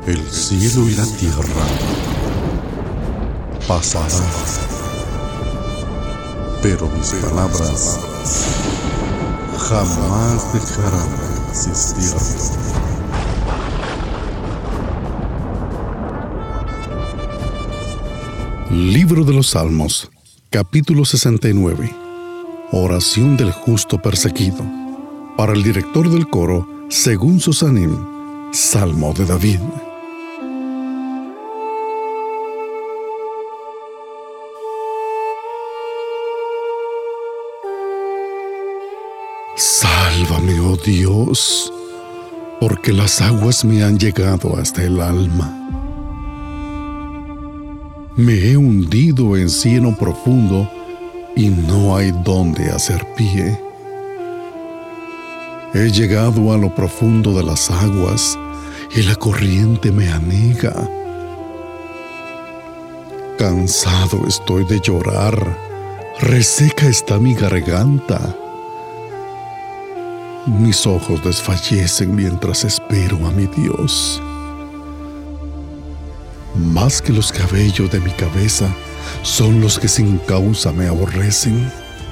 El cielo y la tierra pasarán, pero mis palabras jamás dejarán de existir. Libro de los Salmos, capítulo 69. Oración del justo perseguido. Para el director del coro, según Susanim, Salmo de David. Sálvame, oh Dios, porque las aguas me han llegado hasta el alma. Me he hundido en cieno profundo y no hay donde hacer pie. He llegado a lo profundo de las aguas y la corriente me anega. Cansado estoy de llorar, reseca está mi garganta. Mis ojos desfallecen mientras espero a mi Dios. Más que los cabellos de mi cabeza son los que sin causa me aborrecen.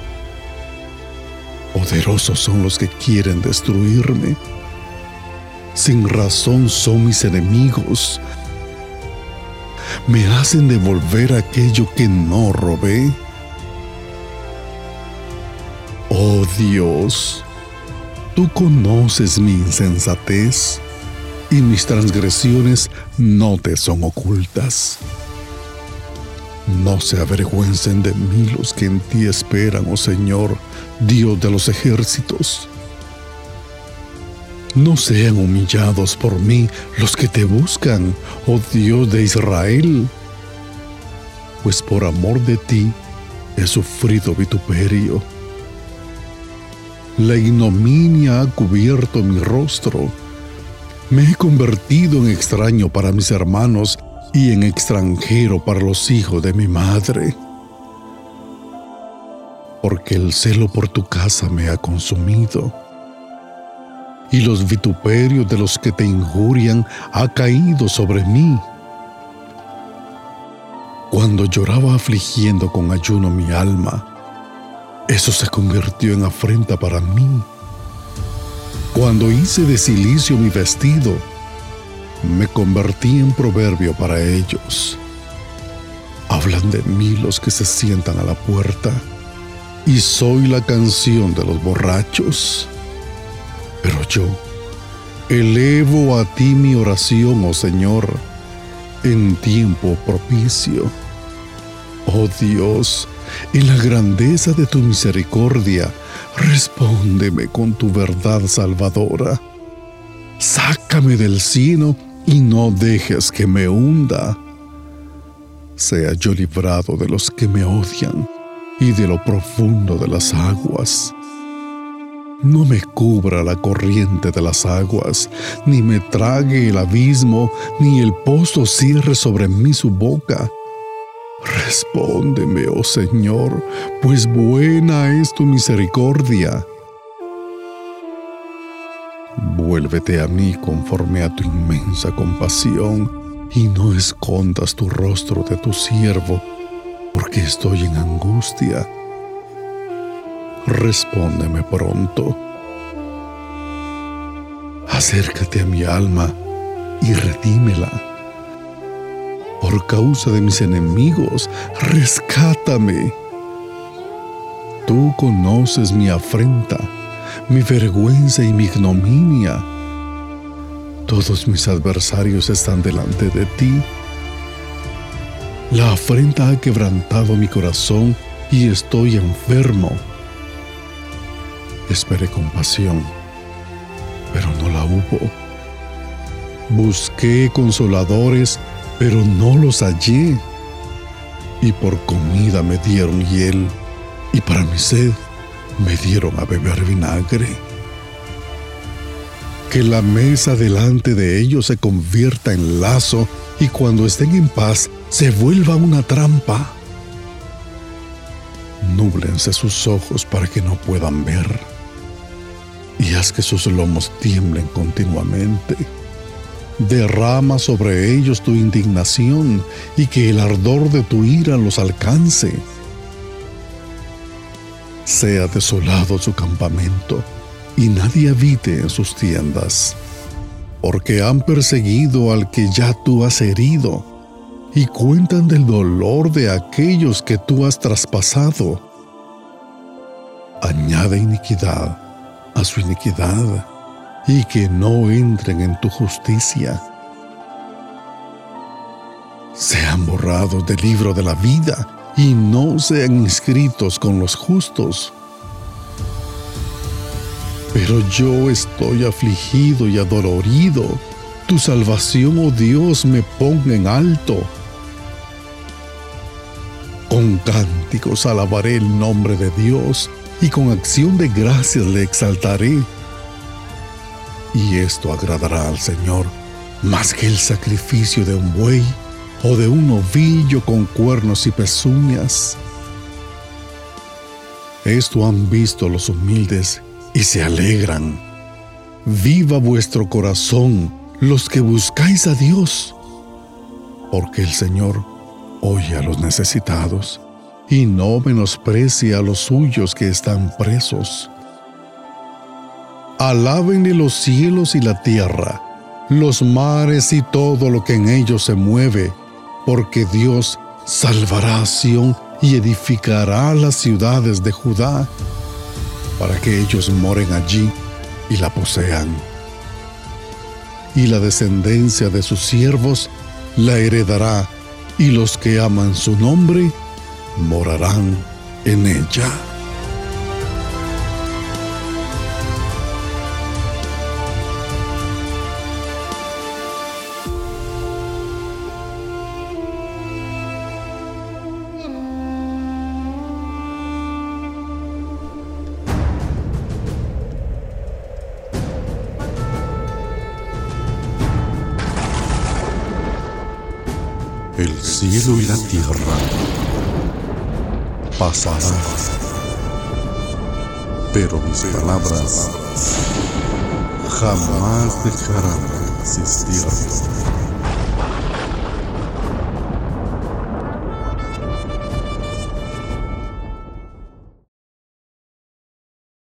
Poderosos son los que quieren destruirme. Sin razón son mis enemigos. Me hacen devolver aquello que no robé. Oh Dios, tú conoces mi insensatez y mis transgresiones no te son ocultas. No se avergüencen de mí los que en ti esperan, oh Señor, Dios de los ejércitos. No sean humillados por mí los que te buscan, oh Dios de Israel, pues por amor de ti he sufrido vituperio. La ignominia ha cubierto mi rostro. Me he convertido en extraño para mis hermanos y en extranjero para los hijos de mi madre. Porque el celo por tu casa me ha consumido, y los vituperios de los que te injurian ha caído sobre mí. Cuando lloraba afligiendo con ayuno mi alma, eso se convirtió en afrenta para mí. Cuando hice de cilicio mi vestido, me convertí en proverbio para ellos. Hablan de mí los que se sientan a la puerta, y soy la canción de los borrachos. Pero yo elevo a ti mi oración, oh Señor, en tiempo propicio. Oh Dios, en la grandeza de tu misericordia, respóndeme con tu verdad salvadora. Sácame del cieno y no dejes que me hunda. Sea yo librado de los que me odian y de lo profundo de las aguas. No me cubra la corriente de las aguas, ni me trague el abismo, ni el pozo cierre sobre mí su boca. Respóndeme, oh Señor, pues buena es tu misericordia. Vuélvete a mí conforme a tu inmensa compasión, y no escondas tu rostro de tu siervo, porque estoy en angustia. Respóndeme pronto. Acércate a mi alma y redímela. Por causa de mis enemigos, rescátame. Tú conoces mi afrenta, mi vergüenza y mi ignominia. Todos mis adversarios están delante de ti. La afrenta ha quebrantado mi corazón y estoy enfermo. Esperé compasión, pero no la hubo. Busqué consoladores, pero no los hallé. Y por comida me dieron hiel, y para mi sed me dieron a beber vinagre. Que la mesa delante de ellos se convierta en lazo, y cuando estén en paz se vuelva una trampa. Núblense sus ojos para que no puedan ver, y haz que sus lomos tiemblen continuamente. Derrama sobre ellos tu indignación y que el ardor de tu ira los alcance. Sea desolado su campamento y nadie habite en sus tiendas, porque han perseguido al que ya tú has herido y cuentan del dolor de aquellos que tú has traspasado. Añade iniquidad a su iniquidad y que no entren en tu justicia. Sean borrados del libro de la vida y no sean inscritos con los justos. Pero yo estoy afligido y adolorido. Tu salvación, oh Dios, me ponga en alto. Con cánticos alabaré el nombre de Dios y con acción de gracias le exaltaré. Y esto agradará al Señor más que el sacrificio de un buey o de un novillo con cuernos y pezuñas. Esto han visto los humildes y se alegran. Viva vuestro corazón, los que buscáis a Dios, porque el Señor oye a los necesitados y no menosprecia a los suyos que están presos. Alábenle los cielos y la tierra, los mares y todo lo que en ellos se mueve, porque Dios salvará a Sión y edificará las ciudades de Judá, para que ellos moren allí y la posean. Y la descendencia de sus siervos la heredará, y los que aman su nombre morarán en ella. El cielo y la tierra pasarán, pero mis palabras jamás dejarán de existir.